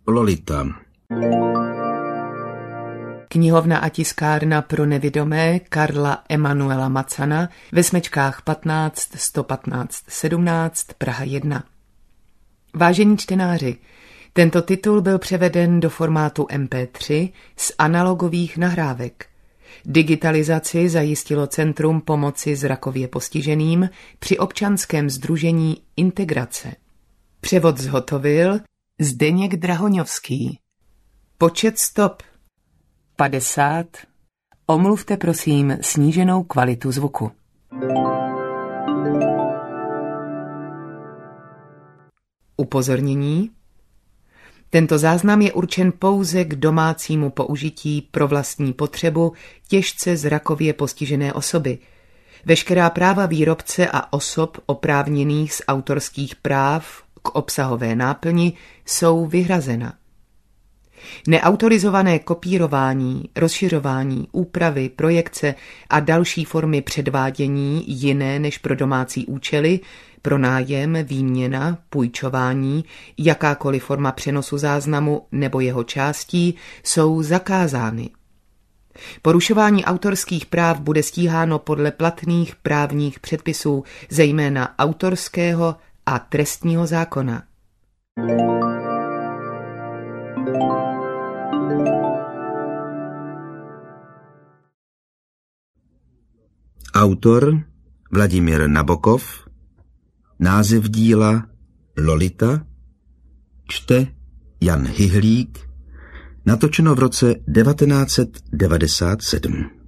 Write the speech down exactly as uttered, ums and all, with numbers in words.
Lolita. Knihovna a tiskárna pro nevidomé Karla Emanuela Macana ve Smečkách patnáct sto patnáct sedmnáct Praha jedna. Vážení čtenáři, tento titul byl převeden do formátu em pé tři z analogových nahrávek. Digitalizaci zajistilo Centrum pomoci zrakově postiženým při občanském sdružení Integrace. Převod zhotovil Zdeněk Drahoňovský. Počet stop padesát. Omluvte prosím sníženou kvalitu zvuku. Upozornění. Tento záznam je určen pouze k domácímu použití pro vlastní potřebu těžce zrakově postižené osoby. Veškerá práva výrobce a osob oprávněných z autorských práv k obsahové náplni jsou vyhrazena. Neautorizované kopírování, rozšiřování, úpravy, projekce a další formy předvádění jiné než pro domácí účely, pronájem, výměna, půjčování, jakákoliv forma přenosu záznamu nebo jeho částí jsou zakázány. Porušování autorských práv bude stíháno podle platných právních předpisů, zejména autorského a trestního zákona. Autor Vladimír Nabokov. Název díla Lolita. Čte Jan Hyhlík. Natočeno v roce devatenáct set devadesát sedm.